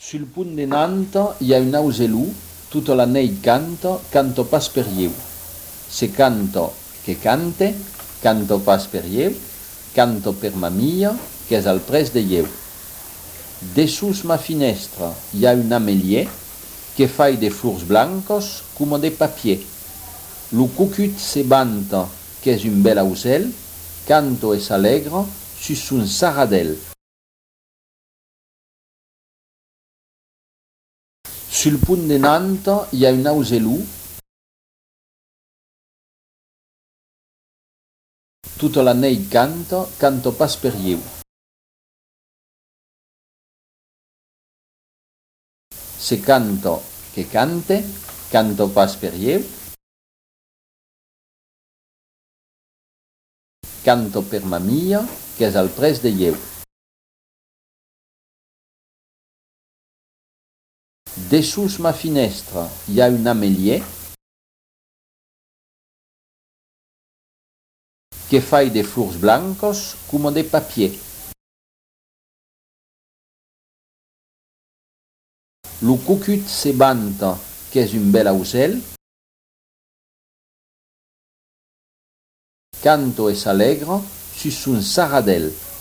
Sul punt de Nantes hi ha un auselù, tota la neit canto pas per lleu. Se canto pas per lleu, canto per ma mia, que és al pres de lleu. Dessús ma finestra hi ha un amelier que fai de flors blancos como de papier. Lo cucut se banta, que és un bel ausel, canto e s'alegra sus un saradel. Sul punt de Nantes hi ha un auselù, tota la neit canto pas per lleu. Se canto pas per lleu, canto per ma mia, que és al pres de lleu. Dessús ma finestra hi ha un amelier que fai de flors blancos como de papier. Lo cucut se banta, que és un bel ausel, canto e s'alegra sus un saradel.